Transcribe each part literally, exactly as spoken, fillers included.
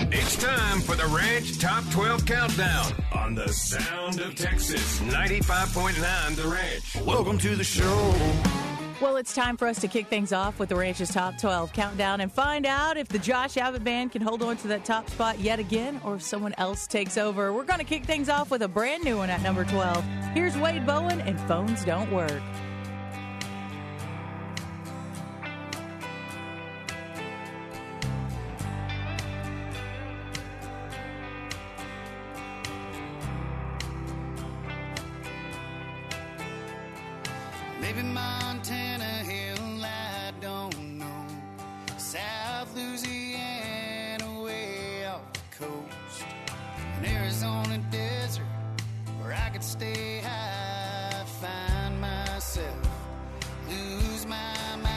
It's time for the Ranch Top twelve Countdown on the Sound of Texas, ninety-five point nine The Ranch. Welcome to the show. Well, it's time for us to kick things off with the Ranch's Top twelve Countdown and find out if the Josh Abbott Band can hold on to that top spot yet again or if someone else takes over. We're going to kick things off with a brand new one at number twelve. Here's Wade Bowen and Phones Don't Work. Maybe Montana Hill, I don't know. South Louisiana, way off the coast. An Arizona desert where I could stay high, find myself, lose my mind.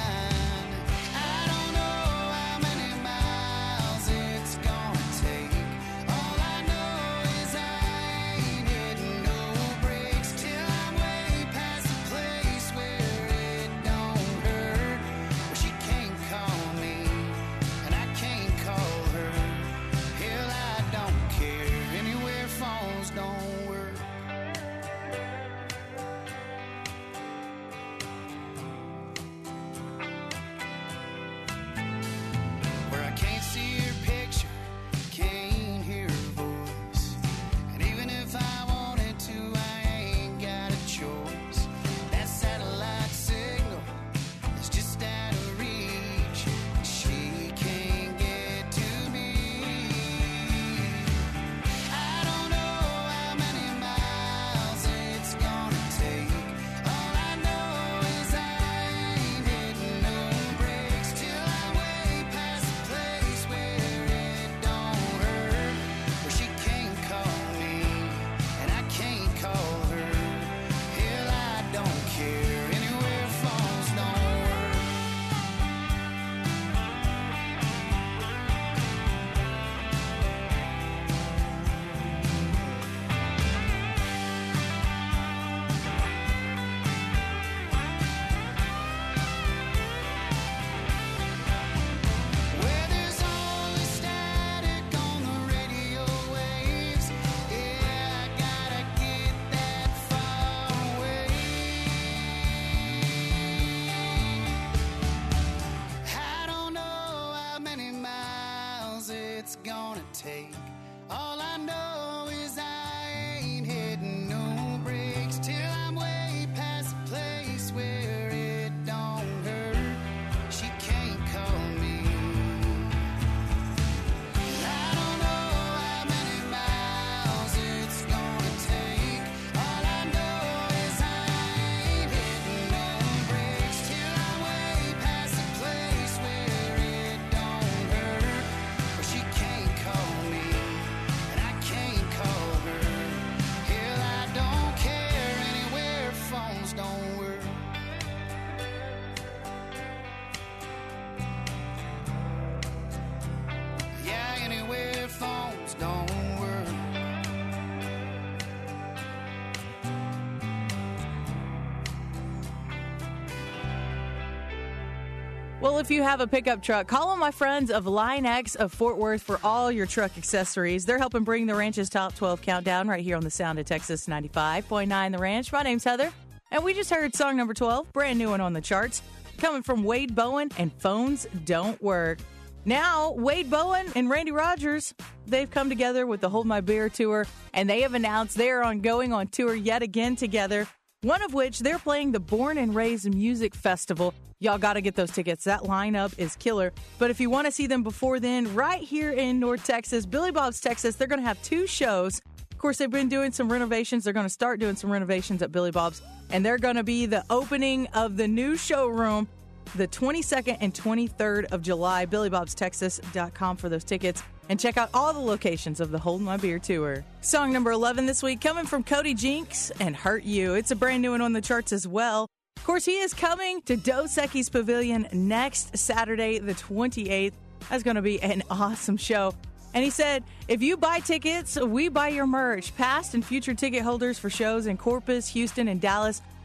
I don't know how many miles it's gonna take. All I know is I ain't hitting no brakes till I'm way past the place where it don't hurt, where she can't call me and I can't call her. Hell, I don't care anywhere phones don't work. Where I can't see her picture, can't hear her voice. And even if I wanted to, I ain't got a choice. That satellite signal is just out of reach. She can't get to me. I don't know how many miles it's gonna take. All I know is I ain't hitting no brakes till I'm way past the place where it don't hurt, where she can't call me and I can't call her. Hell, I don't care anywhere phones don't work. Where there's only static on the radio waves. Yeah, I gotta get that far away. I don't know how many miles it's gonna take. All I know is I ain't hitting no brakes till I'm way past the place where it don't hurt. She can't call me. I don't know how many miles it's gonna take. All I know is I ain't hitting no brakes till I'm way past the place where it don't hurt, where she can't call me and I can't call her. Hell, I don't care anywhere phones don't work. Yeah, anywhere phones don't work. Well, if you have a pickup truck, call on my friends of Line X of Fort Worth for all your truck accessories. They're helping bring the Ranch's Top twelve Countdown right here on the Sound of Texas ninety-five point nine The Ranch. My name's Heather, and we just heard song number twelve, brand new one on the charts, coming from Wade Bowen and Phones Don't Work. Now, Wade Bowen and Randy Rogers, they've come together with the Hold My Beer tour, and they have announced they are on going on tour yet again together, one of which they're playing the Born and Raised Music Festival. Y'all got to get those tickets. That lineup is killer. But if you want to see them before then, right here in North Texas, Billy Bob's Texas, they're going to have two shows. Of course, they've been doing some renovations. They're going to start doing some renovations at Billy Bob's, and they're going to be the opening of the new showroom the twenty-second and twenty-third of July. Billy Bob's Texas dot com for those tickets. And check out all the locations of the Hold My Beer tour. Song number eleven this week, coming from Cody Jinks and Hurt You. It's a brand new one on the charts as well. Of course, he is coming to Dos Equis Pavilion next Saturday, the twenty-eighth. That's going to be an awesome show. And he said, if you buy tickets, we buy your merch. Past and future ticket holders for shows in Corpus, Houston, and Dallas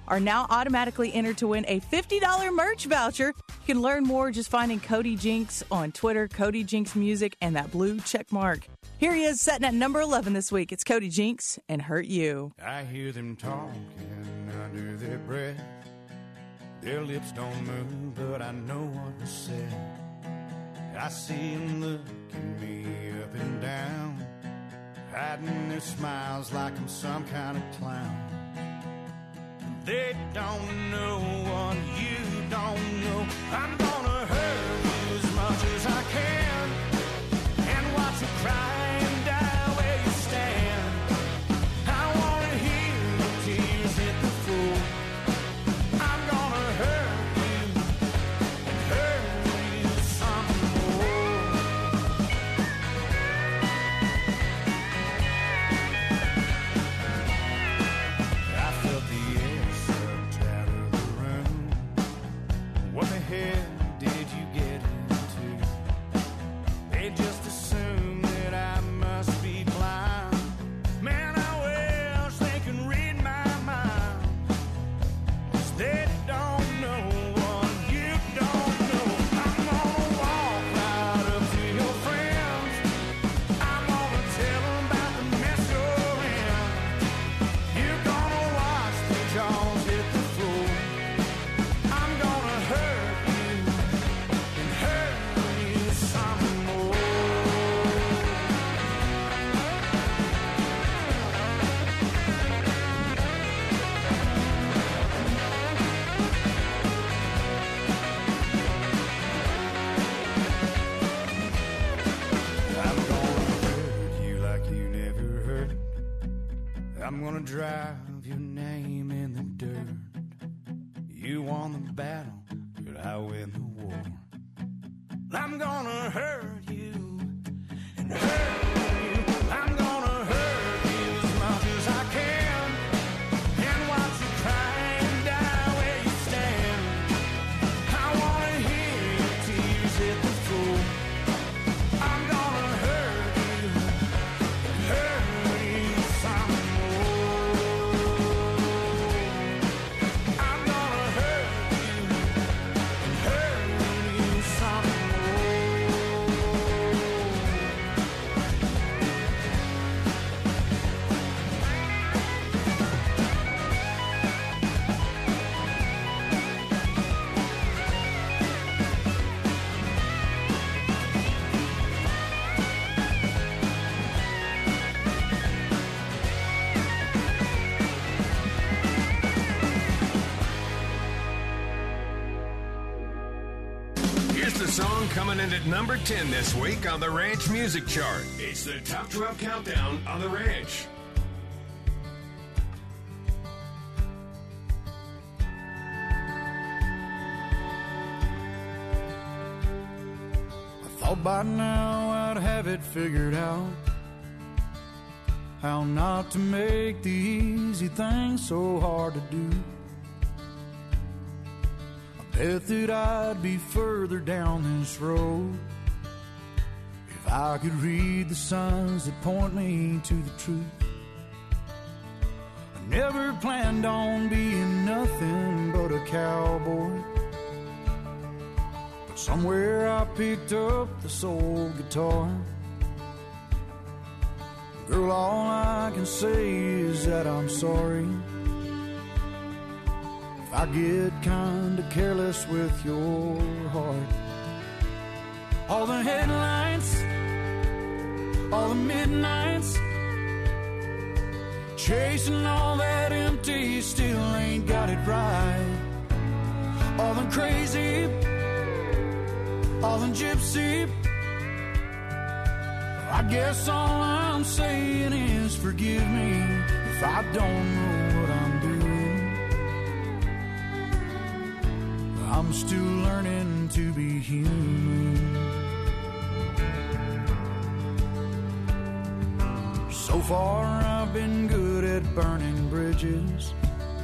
are now automatically entered to win a fifty dollars merch voucher. You can learn more just finding Cody Jinks on Twitter, Cody Jinks Music, and that blue check mark. Here he is, setting at number eleven this week. It's Cody Jinks and Hurt You. I hear them talking under their breath. Their lips don't move, but I know what was said. I see them looking me up and down, hiding their smiles like I'm some kind of clown. They don't know what you don't know. I'm gonna hurt you as much as I can, and watch you cry and die where you stand. I wanna hear the tears hit the floor. I'm gonna hurt you and hurt you some more. I felt the air sucked out of the room. What the hell did you get into? They just assume that I must be blind. Man, I wish they can read my mind, 'cause they don't know what you don't know. I'm gonna walk right up to your friends. I'm gonna tell them about the mess you're in. You're gonna watch the jaws hit the floor. I'm gonna hurt you and hurt you some more. I'm gonna hurt you like you never hurt. I'm gonna drive your name in the dirt. You won the battle, but I win the war. I'm gonna hurt you and hurt you. I'm gonna hurt you as much as I can, and watch you cry and die where you stand. I wanna hear your tears hit the floor. I'm gonna hurt you and hurt you some more. I'm gonna hurt you and hurt you some more. Here's the song coming in at number ten this week on the Ranch Music Chart. It's the Top twelve Countdown on the Ranch. I thought by now I'd have it figured out, how not to make the easy things so hard to do. I bet that I'd be further down this road if I could read the signs that point me to the truth. I never planned on being nothing but a cowboy, but somewhere I picked up this old guitar. Girl, all I can say is that I'm sorry if I get kinda careless with your heart. All the headlights, all the midnights, chasing all that empty, still ain't got it right. All the crazy, all the gypsy, I guess all I'm saying is forgive me if I don't know what I'm doing. I'm still learning to be human. So far I've been good at burning bridges,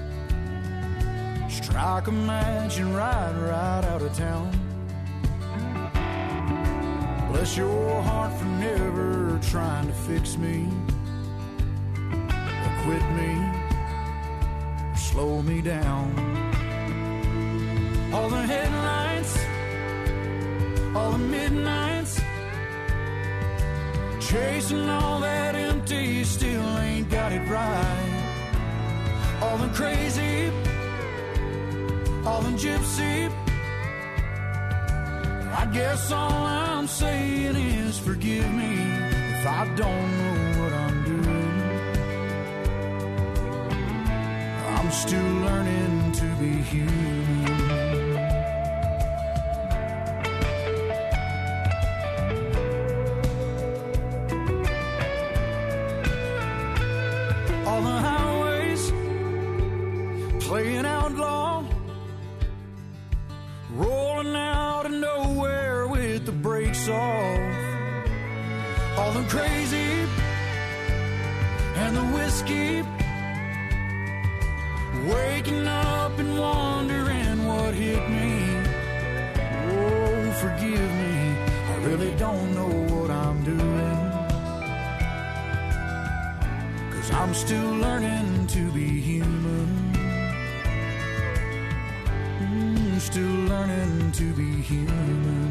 strike a match and ride right out of town. Bless your heart for never trying to fix me or quit me or slow me down. All the headlights, all the midnights, chasing all that empty, still ain't got it right. All the crazy, all the gypsy, I guess all I'm saying is forgive me if I don't know what I'm doing. I'm still learning to be human. All the highways playing outlaw, rolling out of nowhere with the brakes off. All the crazy and the whiskey, waking up and wondering what hit me. Oh, forgive me, I really don't know what I'm doing, 'cause I'm still learning to be human. Mm, still learning to be human.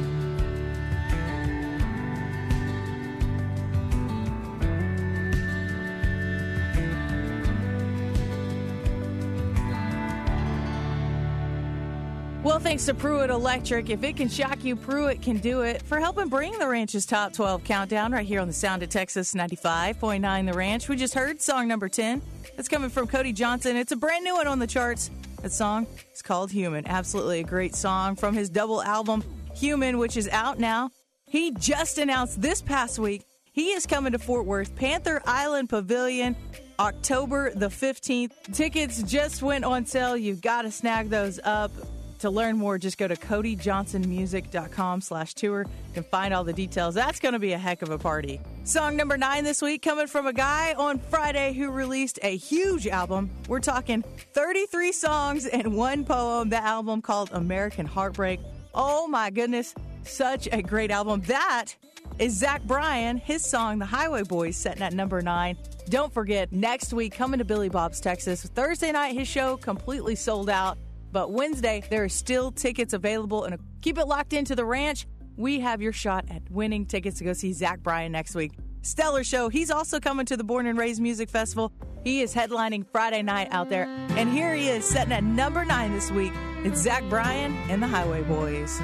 Well, thanks to Pruitt Electric. If it can shock you, Pruitt can do it. For helping bring the Ranch's Top twelve Countdown right here on the Sound of Texas ninety-five point nine The Ranch. We just heard song number ten. It's coming from Cody Johnson. It's a brand new one on the charts. That song is called Human. Absolutely a great song from his double album, Human, which is out now. He just announced this past week he is coming to Fort Worth, Panther Island Pavilion, October the fifteenth. Tickets just went on sale. You've got to snag those up. To learn more, just go to cody johnson music dot com slash tour. You can find all the details. That's going to be a heck of a party. Song number nine this week, coming from a guy on Friday who released a huge album. We're talking thirty-three songs and one poem. The album called American Heartbreak. Oh my goodness, such a great album. That is Zach Bryan. His song, The Highway Boys, setting at number nine. Don't forget, next week, coming to Billy Bob's Texas. Thursday night, his show completely sold out. But Wednesday, there are still tickets available. And keep it locked into the ranch. We have your shot at winning tickets to go see Zach Bryan next week. Stellar show. He's also coming to the Born and Raised Music Festival. He is headlining Friday night out there. And here he is, setting at number nine this week. It's Zach Bryan and the Highway Boys.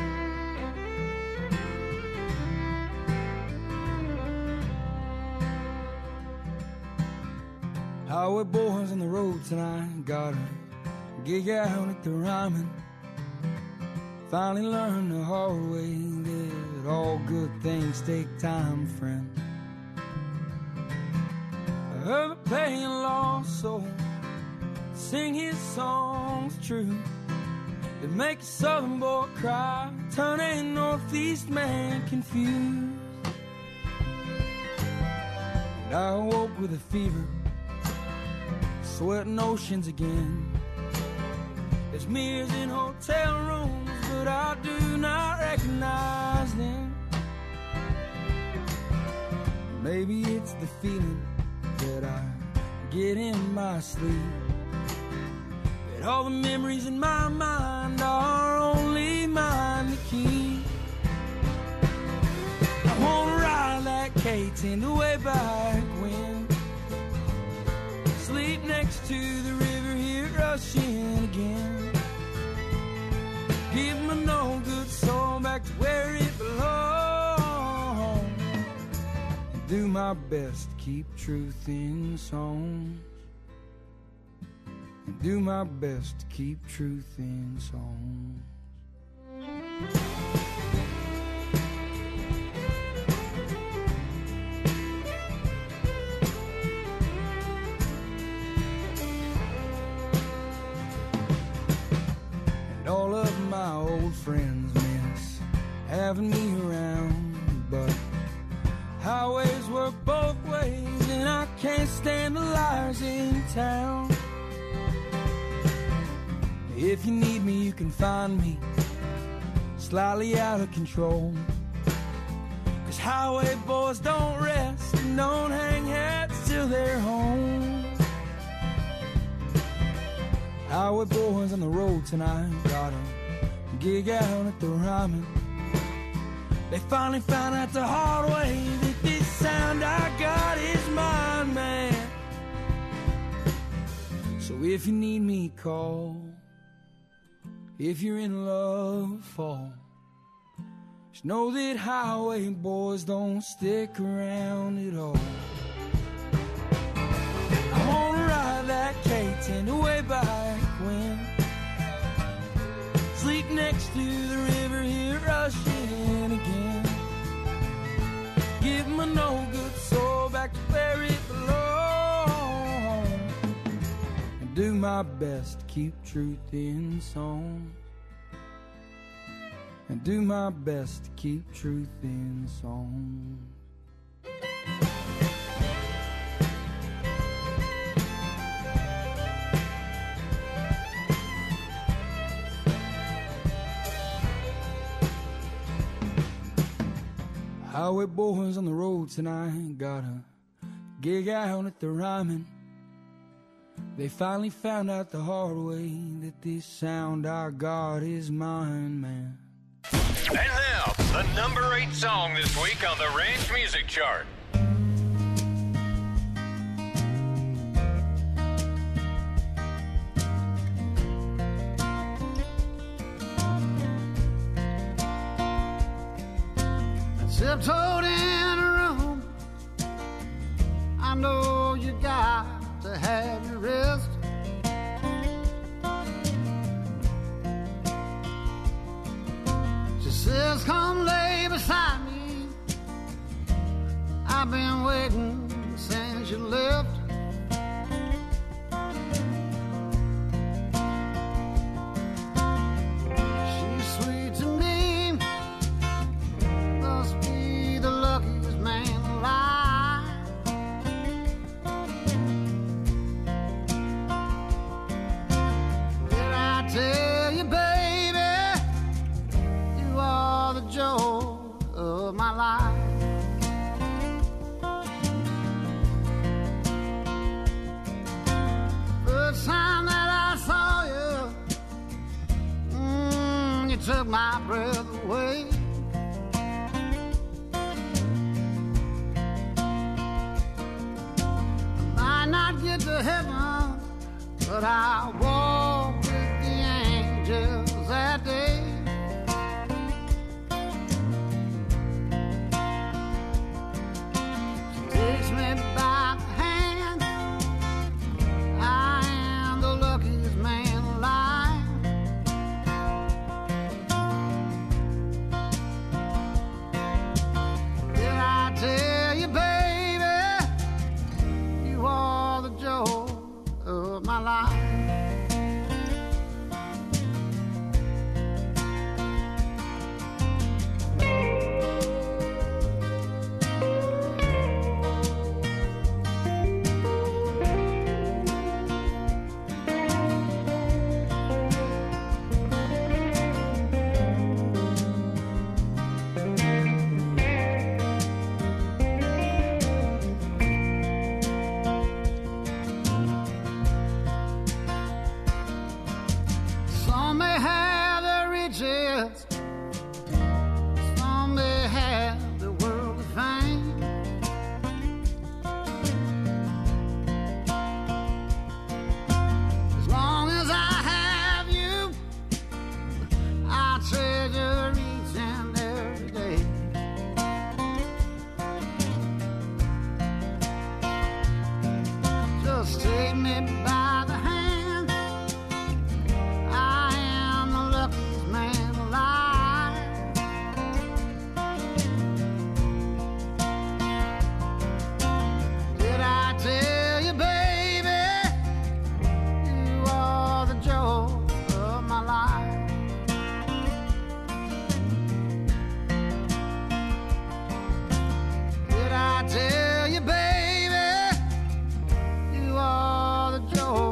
Highway boys on the road tonight, got her gig out at the Ryman. Finally learned the hard way that all good things take time, friend. I heard a paying lost soul sing his songs true. It make a southern boy cry, turn a northeast man confused. And I woke with a fever, sweating oceans again. There's mirrors in hotel rooms, but I do not recognize them. Maybe it's the feeling that I get in my sleep, that all the memories in my mind are only mine to keep. I wanna ride that K ten to way back when, sleep next to the river, hear it rushing again. Give my no good soul back to where it belongs, and do my best to keep truth in songs, and do my best to keep truth in songs. All of my old friends miss having me around, but highways work both ways, and I can't stand the liars in town. If you need me, you can find me slightly out of control, 'cause highway boys don't rest and don't hang hats till they're home. Highway boys on the road tonight, got a gig out at the Ryman. They finally found out the hard way that this sound I got is mine, man. So if you need me, call. If you're in love, fall. Just know that highway boys don't stick around at all. I wanna ride that K ten way back when. Sleep next to the river, here rushing again. Give my no good soul back to where it belongs. And do my best to keep truth in song. And do my best to keep truth in song. Highway boys on the road tonight, got a gig out at the Ryman. They finally found out the hard way that this sound I got is mine, man. And now, the number eight song this week on the Ranch Music Chart. Tiptoed in a room, I know you got to have your rest. She says, come lay beside me. I've been waiting since you left. She's sweet to me, must be the luckiest man alive. Did I tell you, baby, you are the joy of my life? First time that I saw you, mm, you took my breath away. I might not get to heaven, but I walk with the angels that day. She takes me by the hand. I am the luckiest man alive. Did I tell you, baby, you are the joy of my life? Some may have their riches, some may have the world of fame. As long as I have you, I treasure each and every day. Just take me by the hand. I am the luckiest man alive. Did I tell you, baby, you are the joy of my life? Did I tell you, baby, you are the joy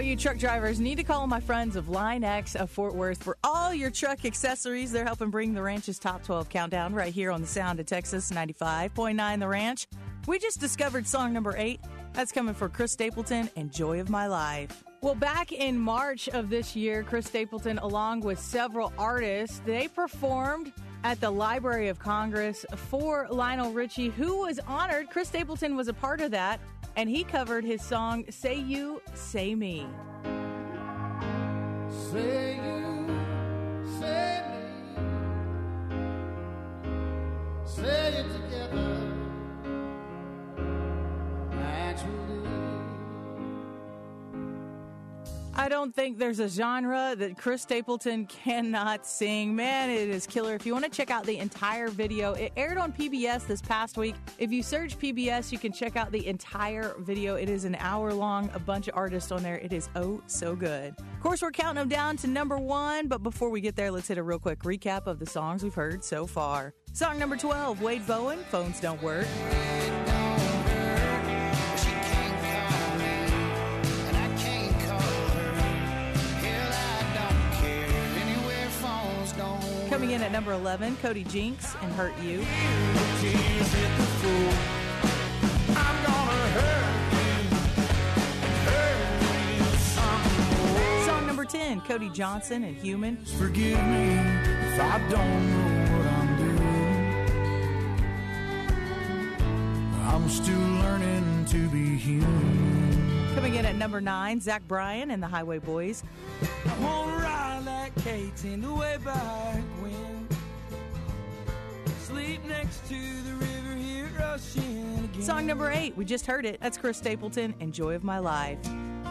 you truck drivers need to call my friends of Line X of Fort Worth for all your truck accessories. They're helping bring the Ranch's Top twelve Countdown right here on the Sound of Texas ninety-five point nine The Ranch. We just discovered song number eight. That's coming for Chris Stapleton and Joy of My Life. Well, back in March of this year, Chris Stapleton, along with several artists, they performed at the Library of Congress for Lionel Richie, who was honored. Chris Stapleton was a part of that, and he covered his song, Say You, Say Me. Say you, say me, say it together, naturally. I don't think there's a genre that Chris Stapleton cannot sing. Man, it is killer. If you want to check out the entire video, it aired on P B S this past week. If you search P B S, you can check out the entire video. It is an hour long, a bunch of artists on there. It is oh so good. Of course, we're counting them down to number one, but before we get there, let's hit a real quick recap of the songs we've heard so far. Song number twelve, Wade Bowen, Phones Don't Work. Coming in at number eleven, Cody Jinks and Hurt You. Song number ten, Cody Johnson and Human. Forgive me if I don't know what I'm doing. I'm still learning to be human. Coming in at number nine, Zach Bryan and the Highway Boys. I won't ride like Kate in the way back when. Sleep next to the river here rushing again. Song number eight, we just heard it. That's Chris Stapleton and Joy of My Life.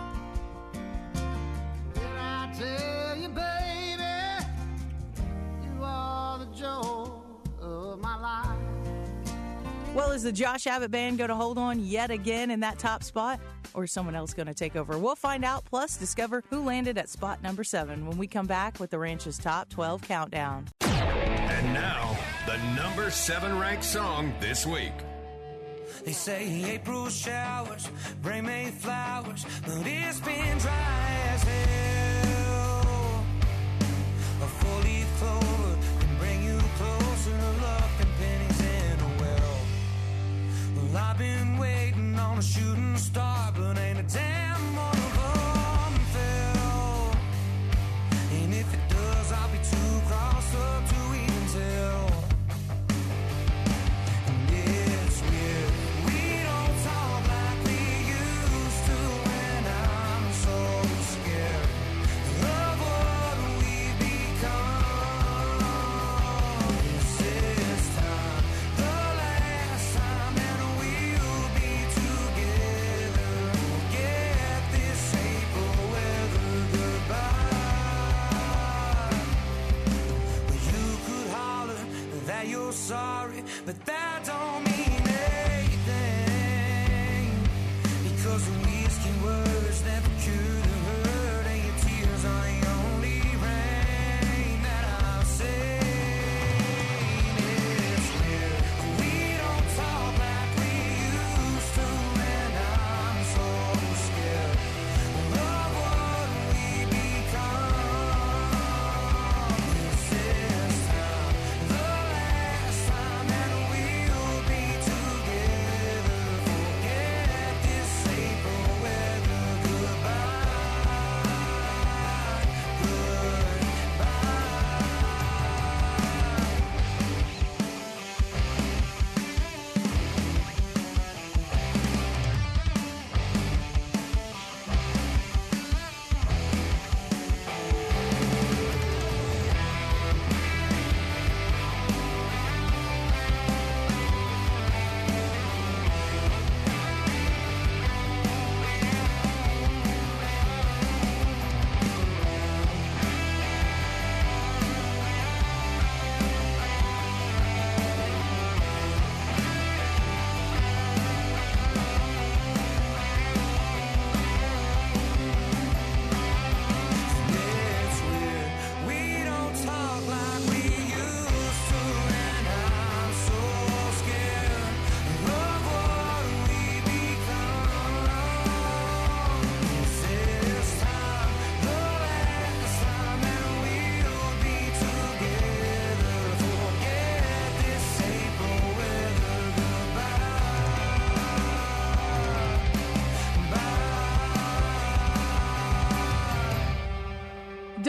Did I tell you, baby, you are the joy of my life? Well, is the Josh Abbott Band going to hold on yet again in that top spot? Or is someone else going to take over? We'll find out, plus discover who landed at spot number seven when we come back with the Ranch's Top twelve Countdown. And now, the number seven ranked song this week. They say April showers bring May flowers, but it's been dry as hell. A four-leaf clover can bring you closer to luck than pennies in a well. Well, I've been waiting on a shooting star, but ain't a damn one of them fell. And if it does, I'll be too crossed up to even tell. And it's weird, we don't talk like we used to, and I'm so scared of what we've become. Is this time the last time, and we'll be together? Yeah.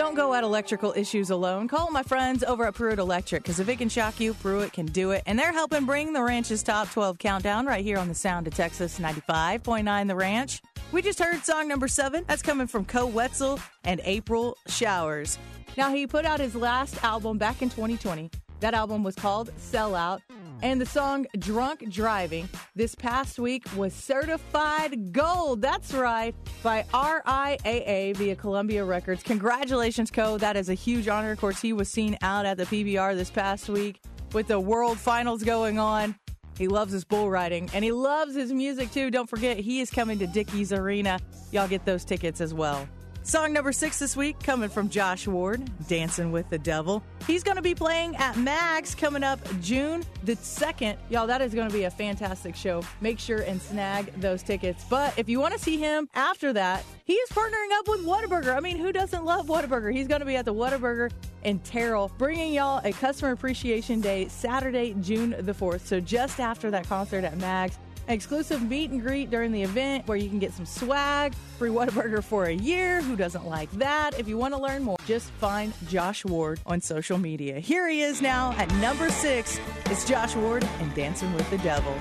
don't go at electrical issues alone. Call my friends over at Pruitt Electric, because if it can shock you, Pruitt can do it. And they're helping bring the Ranch's Top twelve Countdown right here on the Sound of Texas ninety-five point nine The Ranch. We just heard song number seven. That's coming from Co Wetzel and April Showers. Now, he put out his last album back in twenty twenty. That album was called Sellout. And the song Drunk Driving this past week was certified gold. That's right, by R I A A via Columbia Records. Congratulations, Co. That is a huge honor. Of course, he was seen out at the P B R this past week with the World Finals going on. He loves his bull riding, and he loves his music, too. Don't forget, he is coming to Dickies Arena. Y'all get those tickets as well. Song number six this week coming from Josh Ward, Dancing with the Devil. He's going to be playing at Mags coming up June the second. Y'all, that is going to be a fantastic show. Make sure and snag those tickets. But if you want to see him after that, he is partnering up with Whataburger. I mean, who doesn't love Whataburger? He's going to be at the Whataburger in Terrell, bringing y'all a Customer Appreciation Day, Saturday, June the fourth. So just after that concert at Mags, exclusive meet and greet during the event where you can get some swag, free Whataburger for a year. Who doesn't like that? If you want to learn more, just find Josh Ward on social media. Here he is now at number six. It's Josh Ward and Dancing with the Devil.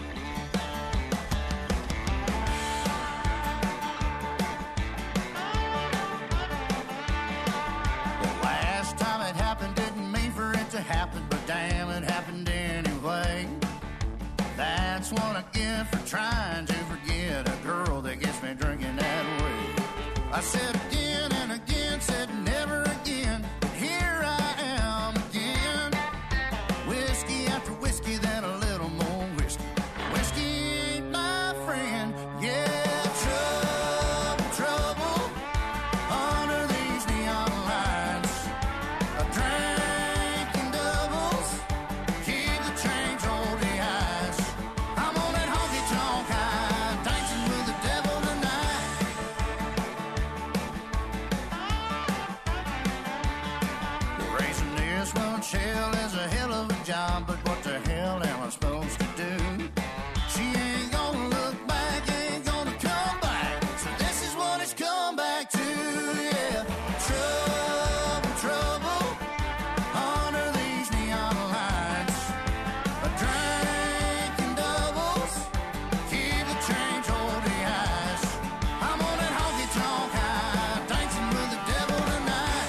Last time it happened didn't mean for it to happen, but damn, it happened anyway. That's what I get for trying to forget a girl that gets me drinking that way. I said again and again, said never again, but here I am again. Whiskey after whiskey, then a little more whiskey. Whiskey ain't my friend, yeah, trouble, trouble, under these neon lights. I drank in doubles, keep the change, hold the eyes. I'm on that honky-tonk high, dancing with the devil tonight. Raising this one shell is a hell of a job, but what the hell am I supposed to do? She ain't gonna look back, ain't gonna come back, so this is what it's come back to, yeah. Trouble, trouble, under these neon lights. A drink in doubles, keep the change, hold the eyes. I'm on that honky-tonk high, dancing with the devil tonight.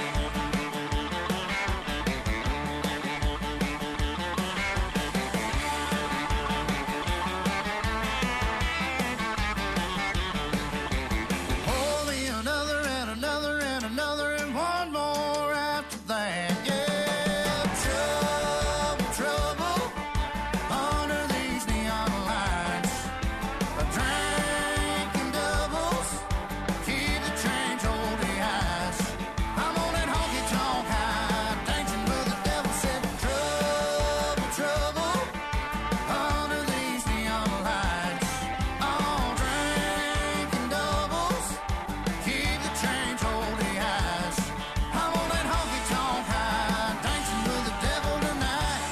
Hold me another and another and another and one more after that, yeah. Trouble, trouble, under these neon lights. A drink in doubles, keep the change, hold the eyes. I'm on that honky-tonk high, dancing with the devil, said trouble, trouble, under these neon lights. Oh, drink in doubles, keep the change, hold the eyes. I'm on that honky-tonk high, dancing with the devil tonight.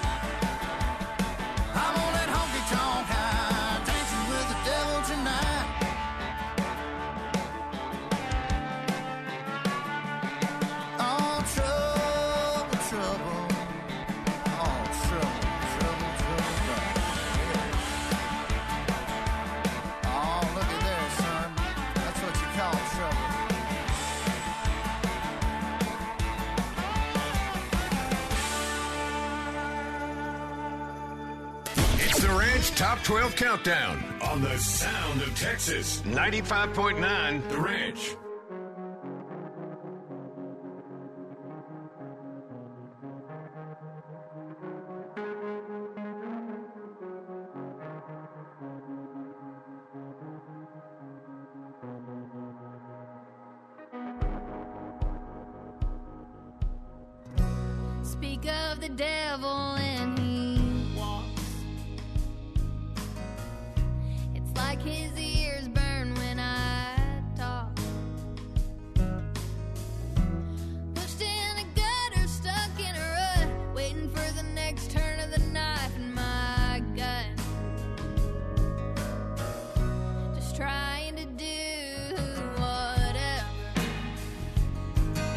I'm on that honky-tonk high, dancing with the devil tonight. Oh, trouble, trouble. Oh, trouble, trouble, trouble, trouble. Yeah. Oh, look at there, son. That's what you call trouble. It's the Ranch Top twelve Countdown on the Sound of Texas ninety-five point nine The Ranch. Speak of the devil and he walks. It's like his ears burn when I talk. Pushed in a gutter, stuck in a rut, waiting for the next turn of the knife in my gut. Just trying to do whatever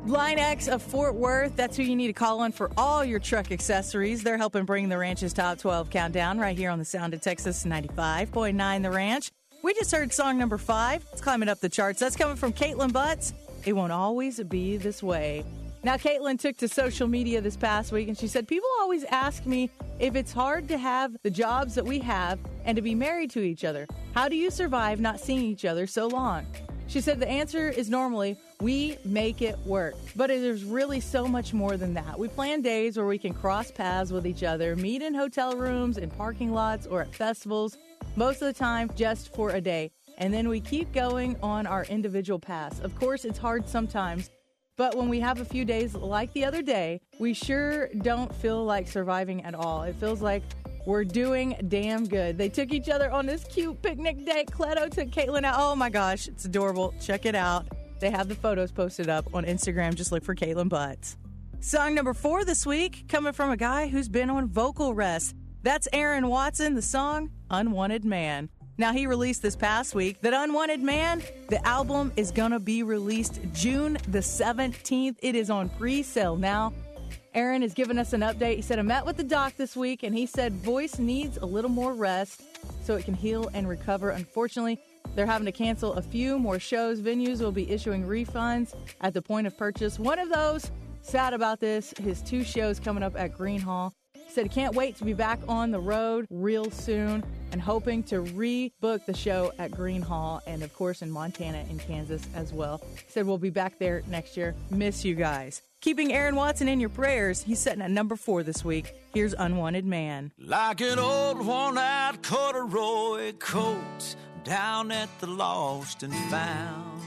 Line X of Fort Worth, that's who you need to call on for all your truck accessories. They're helping bring the Ranch's Top twelve Countdown right here on the Sound of Texas ninety-five point nine The Ranch. We just heard song number five. It's climbing up the charts. That's coming from Caitlin Butts. It won't always be this way. Now, Caitlin took to social media this past week, and she said, people always ask me if it's hard to have the jobs that we have and to be married to each other. How do you survive not seeing each other so long? She said the answer is normally, we make it work. But there's really so much more than that. We plan days where we can cross paths with each other, meet in hotel rooms, in parking lots, or at festivals, most of the time just for a day. And then we keep going on our individual paths. Of course, it's hard sometimes, but when we have a few days like the other day, we sure don't feel like surviving at all. It feels like we're doing damn good. They took each other on this cute picnic date. Cleto took Caitlin out. Oh my gosh, it's adorable. Check it out. They have the photos posted up on Instagram. Just look for Caitlin Butts. Song number four this week, coming from a guy who's been on vocal rest. That's Aaron Watson, the song Unwanted Man. Now, he released this past week that Unwanted Man, the album is going to be released June the seventeenth. It is on pre-sale now. Aaron has given us an update. He said, I met with the doc this week, and he said voice needs a little more rest so it can heal and recover. Unfortunately, they're having to cancel a few more shows. Venues will be issuing refunds at the point of purchase. One of those, sad about this, his two shows coming up at Green Hall. He said he can't wait to be back on the road real soon and hoping to rebook the show at Green Hall and, of course, in Montana and Kansas as well. He said we'll be back there next year. Miss you guys. Keeping Aaron Watson in your prayers, he's sitting at number four this week. Here's Unwanted Man. Like an old worn-out corduroy coat down at the Lost and Found,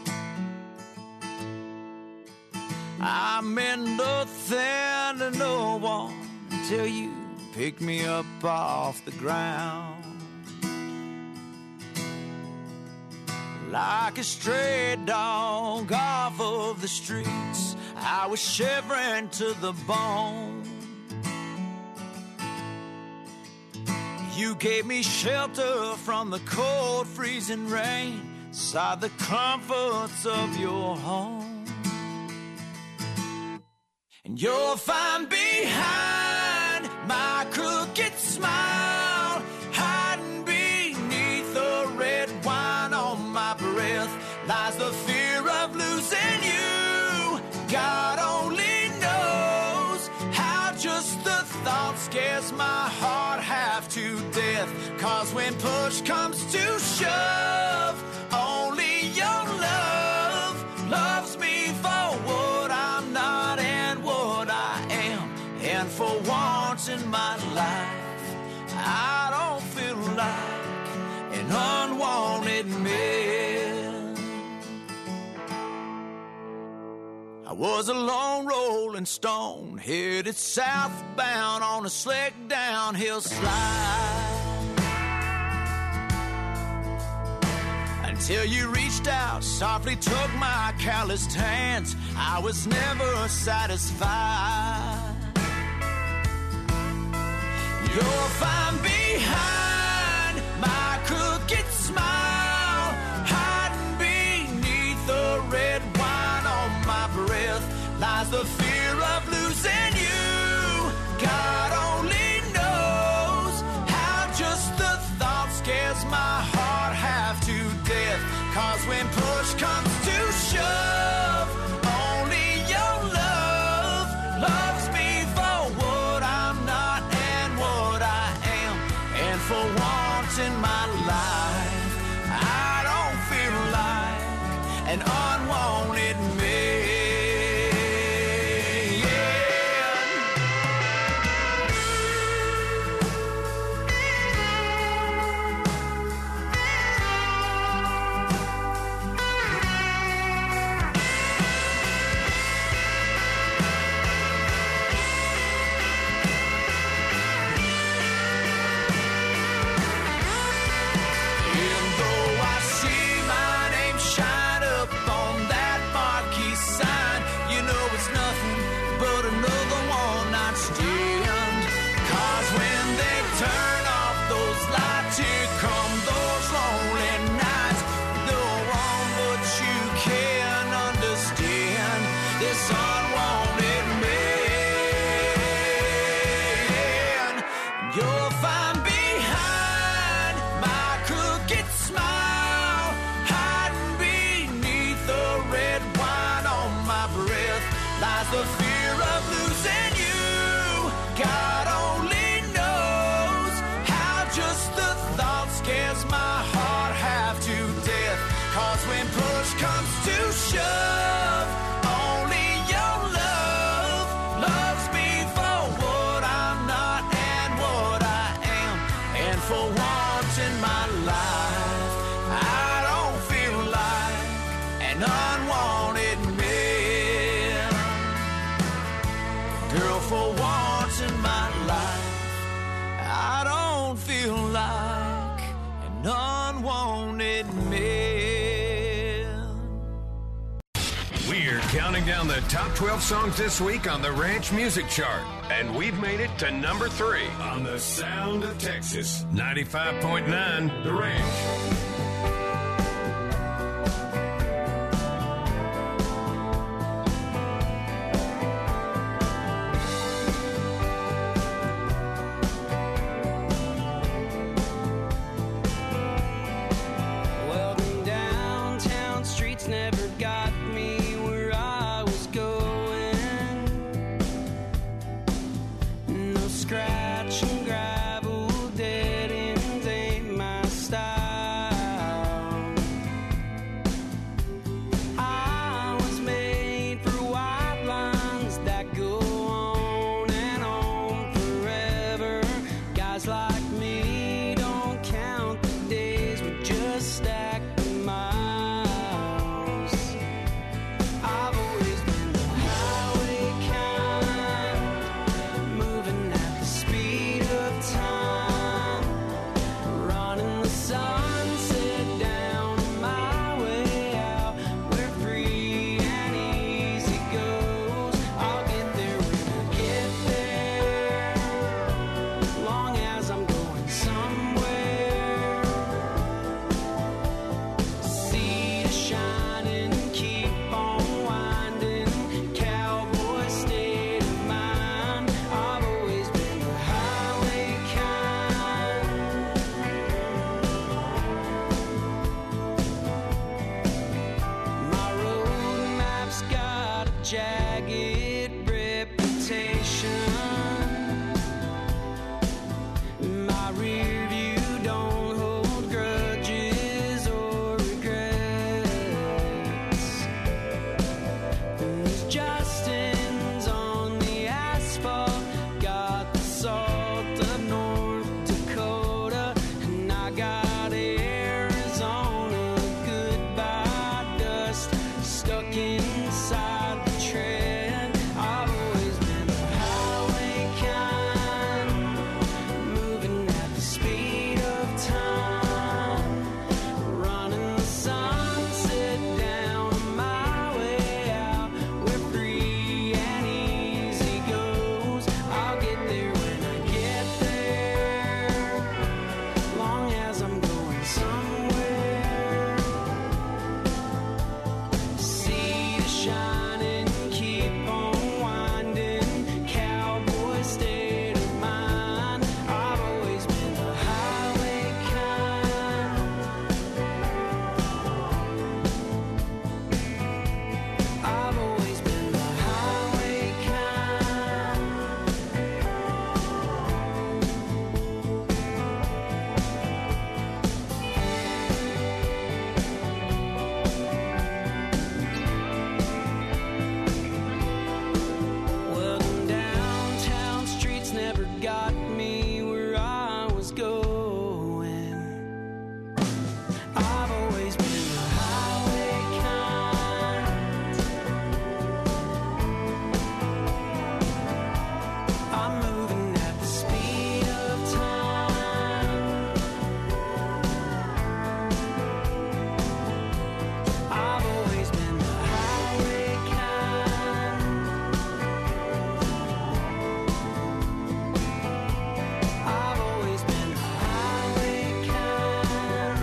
I'm in nothing to no one until you pick me up off the ground. Like a stray dog off of the streets, I was shivering to the bone. You gave me shelter from the cold, freezing rain, inside the comforts of your home. And you'll find behind my crooked smile, hiding beneath the red wine on my breath, lies the fear of losing you. God only knows how just the thought scares my heart half to death. Cause when push comes to shove, only your love loves me for what I'm not and what I am. And for once in my life, I don't feel like an unwanted man. I was a lone rolling stone, headed southbound on a slick downhill slide, until you reached out, softly took my calloused hands. I was never satisfied. You'll find behind my crooked smile, hiding beneath the red wine on my breath, lies the fear of losing you. God only knows how just the thought scares my heart half to death. Cause when push comes to shove, only your love loves me for what I'm not and what I am. And for once in my life, I don't feel like an unwanted man. 'cause the fear of losing you, God only knows how just the thought scares my heart half to death. 'Cause when push comes to shove, only your love loves me for what I'm not and what I am. And for once in my life, I don't feel like an unwanted man. Girl, for once in my life, I don't feel like an unwanted man. We're counting down the top twelve songs this week on the Ranch Music Chart, and we've made it to number three on the Sound of Texas, ninety-five point nine, The Ranch. Well, them downtown streets never got me where I was going. No scratch and gravel, dead ends ain't my style. I was made for white lines that go on and on forever. Guys like me don't count the days, we just stack the miles. I've always been the highway kind, moving at the speed of time, running the sunset down my way out, where free and easy goes. I'll get there when I get there, long as I'm going somewhere. See the shining, keep on winding, cowboy state of mind. I've always been the highway kind. My road map's got a jagged reputation. My rear view don't hold grudges or regrets. There's Justins on the asphalt, got the salt of North Dakota, and I got Arizona goodbye dust stuck inside the tread. I've always been the highway kind, moving at the speed of time, running the sunset down my way out, where free and easy goes. I'll get there when I get there, long as I'm going somewhere. See the shining, keep on winding, cowboy state of mind. I've always been the highway kind. I've always been the highway kind. Well, them downtown streets never got me where I was going. I've always been the highway kind. I'm moving at the speed of time. I've always been the highway kind. I've always been the highway kind.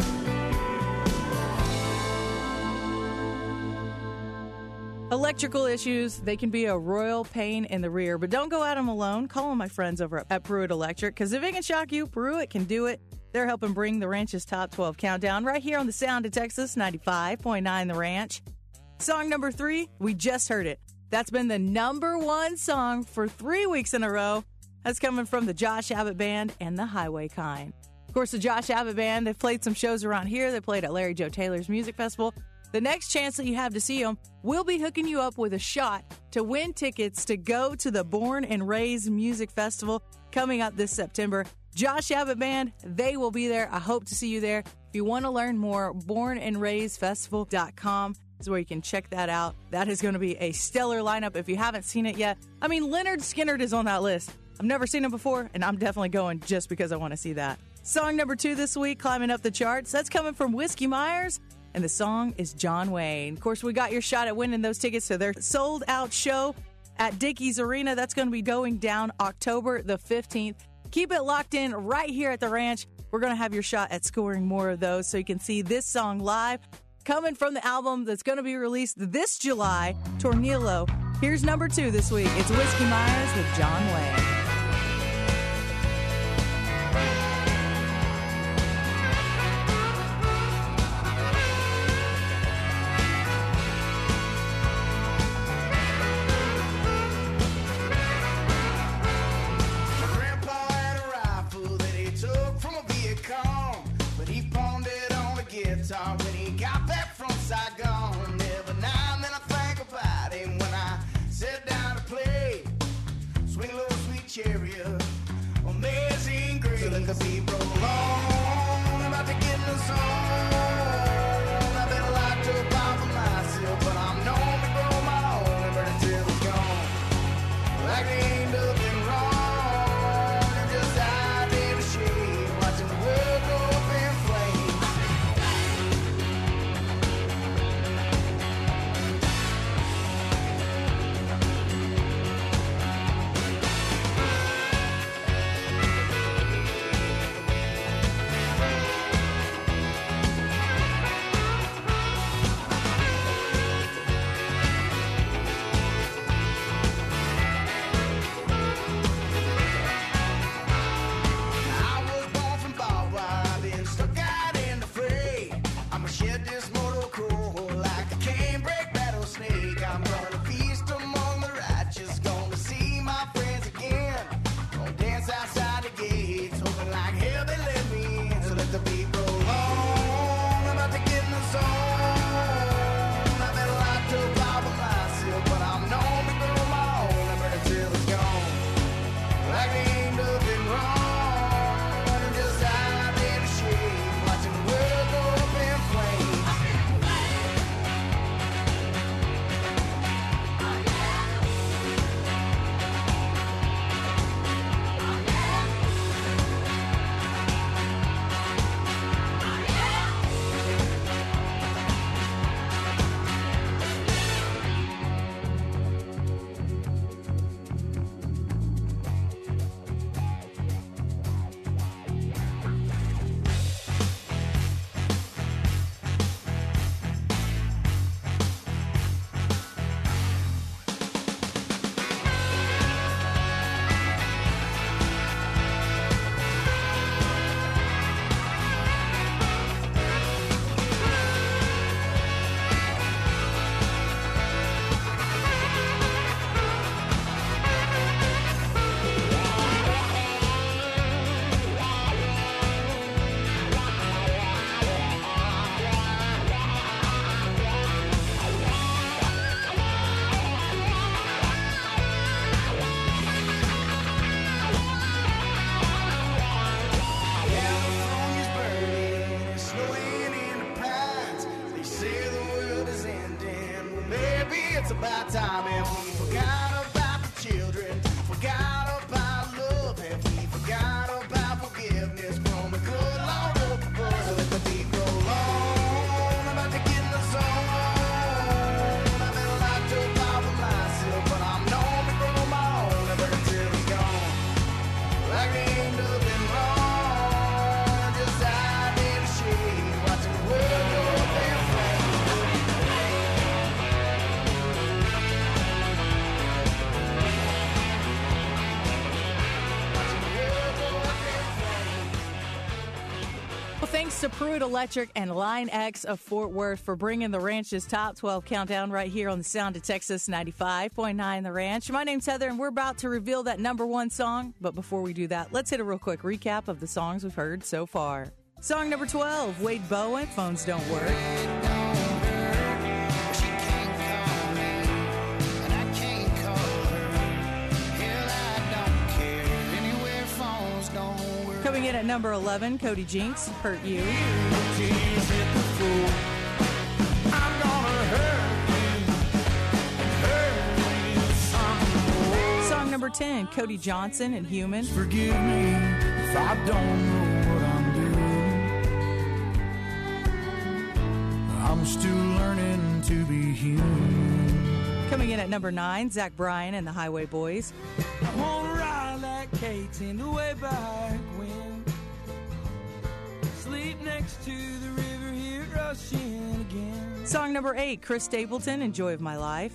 Electrical issues, they can be a royal pain in the rear, but don't go at them alone. Call on my friends over at Pruitt Electric, because if it can shock you, Pruitt can do it. They're helping bring the Ranch's Top twelve Countdown right here on the Sound of Texas, ninety-five point nine The Ranch. Song number three, we just heard it. That's been the number one song for three weeks in a row. That's coming from the Josh Abbott Band and the Highway Kind. Of course, the Josh Abbott Band, they've played some shows around here. They played at Larry Joe Taylor's Music Festival. The next chance that you have to see them, we'll be hooking you up with a shot to win tickets to go to the Born and Raised Music Festival coming up this September. Josh Abbott Band, they will be there. I hope to see you there. If you want to learn more, born and raised festival dot com is where you can check that out. That is going to be a stellar lineup if you haven't seen it yet. I mean, Leonard Skinner is on that list. I've never seen him before, and I'm definitely going just because I want to see that. Song number two this week, climbing up the charts. That's coming from Whiskey Myers, and the song is John Wayne. Of course, we got your shot at winning those tickets to their sold-out show at Dickies Arena. That's going to be going down October the fifteenth. Keep it locked in right here at the ranch. We're going to have your shot at scoring more of those so you can see this song live. Coming from the album that's going to be released this July, Tornillo. Here's number two this week. It's Whiskey Myers with John Wayne. When he got back from Saigon, every now and then I think about him when I sit down to play. Swing a little sweet chariot, amazing grace. So let the beat roll on, I'm about to get in the zone. I've been locked up out for myself, but I'm known to grow my own and burn it till it's gone. Like there ain't nothing wrong, I'm just out in the shade, watching the world go up in flames. It's about time, and we forgot about the children, forgot about love, and we forgot about forgiveness from the good Lord up above. So let the beat go on, I'm about to get in the zone. I've been locked up all for myself, but I'm known to grow my own, and burn it till it's gone. Like there ain't nothing wrong, I'm just out in the shade, watching the world go up in flames. Thanks to Pruitt Electric and Line X of Fort Worth for bringing the Ranch's Top twelve Countdown right here on the Sound of Texas ninety-five point nine The Ranch. My name's Heather, and we're about to reveal that number one song. But before we do that, let's hit a real quick recap of the songs we've heard so far. Song number twelve, Wade Bowen, Phones Don't Work. Coming in at number eleven, Cody Jinks, Hurt You. Song number ten, Cody Johnson and Human. Forgive me if I don't know what I'm doing. I'm still learning to be human. Coming in at number nine, Zach Bryan and the Highway Boys. I wanna ride like Kate's in the way back when. Sleep next to the river, hear it rushing again. Song number eight, Chris Stapleton and Joy of My Life.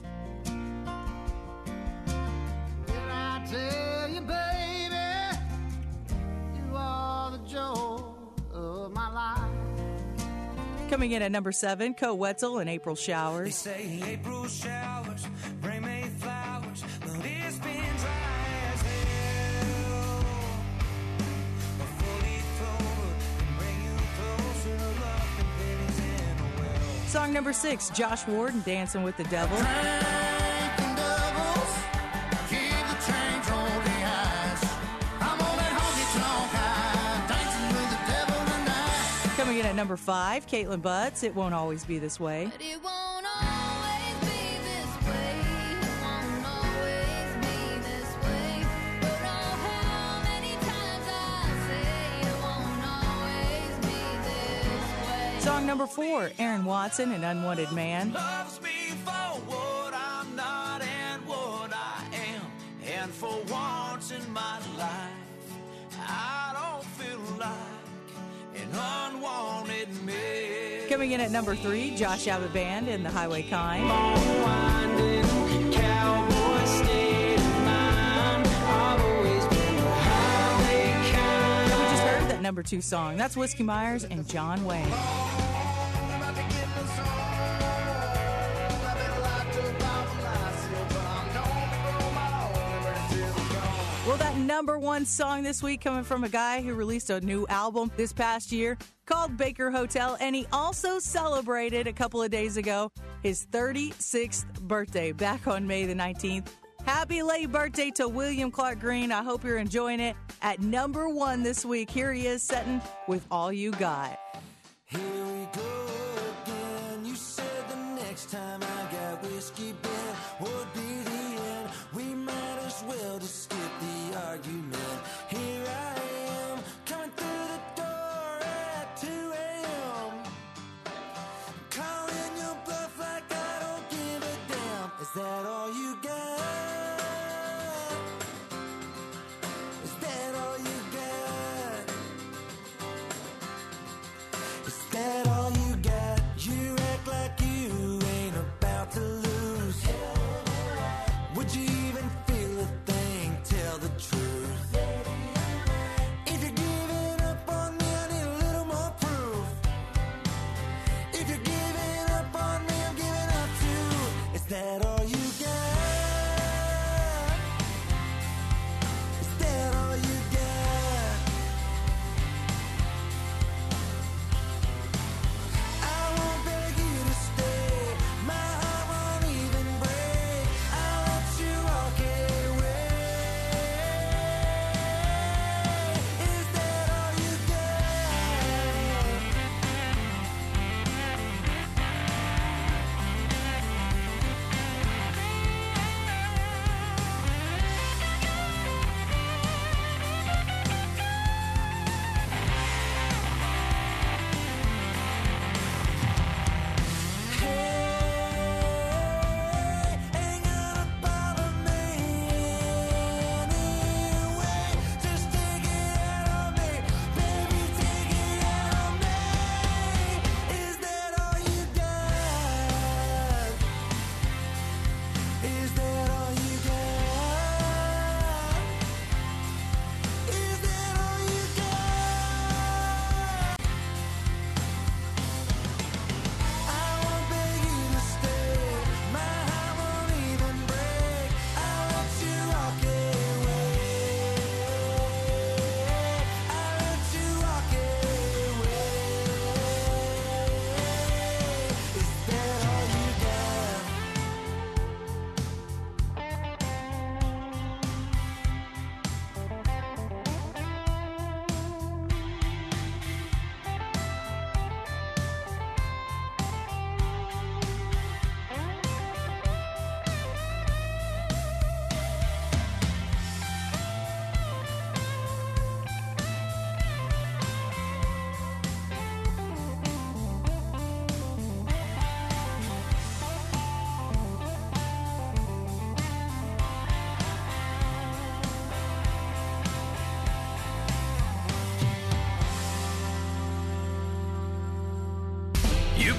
Did I tell you, baby, you are the joy of my life? Coming in at number seven, Co Wetzel and April Showers. They say April showers bring me flowers, but it's been dry as hell. A fully clover can bring you closer to love than pennies in a well. Song number six, Josh Ward and Dancing with the Devil. Drinking doubles, keep the train rolling eyes. I'm on that honky-tonk high, dancing with the devil tonight. Coming in at number five, Caitlin Butts, It Won't Always Be This Way. But it won't always be this way. It won't always be this way. But oh, how many times I say it won't always be this way. Song number four, Aaron Watson and Unwanted Man. Loves me for what I'm not and what I am. And for once in my life, I don't feel like an unwanted man. Coming in at number three, Josh Abbott Band and the Highway Kind. Winding cowboy state of mind. I've always been the highway kind. We just heard that number two song. That's Whiskey Myers and John Wayne. Well, that number one song this week coming from a guy who released a new album this past year called Baker Hotel, and he also celebrated a couple of days ago his thirty-sixth birthday back on May the nineteenth. Happy late birthday to William Clark Green. I hope you're enjoying it. At number one this week, here he is setting with All You Got. Here we go again. You said the next time I got whiskey Ben would be the end. We might as well just skip the argument. Here I am, coming through the door at two a.m. Calling your bluff like I don't give a damn. Is that all you got? Is that all you got? Is that all you got? You act like you ain't about to lose. Would you even feel a thing? Tell the truth. If you're giving up on me, I need a little more proof. If you're giving up on me, I'm giving up too. Is that all you got? Is that all you got? I won't beg you to stay. My heart won't even break. I'll let you walk away. Is that all you got?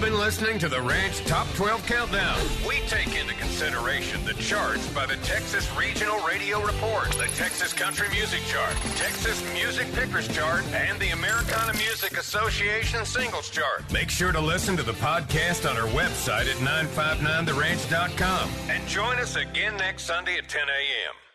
been listening to the Ranch Top twelve Countdown. We take into consideration the charts by the Texas Regional Radio Report, the Texas Country Music Chart, Texas Music Pickers Chart, and the Americana Music Association Singles Chart. Make sure to listen to the podcast on our website at nine five nine the ranch dot com. And join us again next Sunday at ten a.m.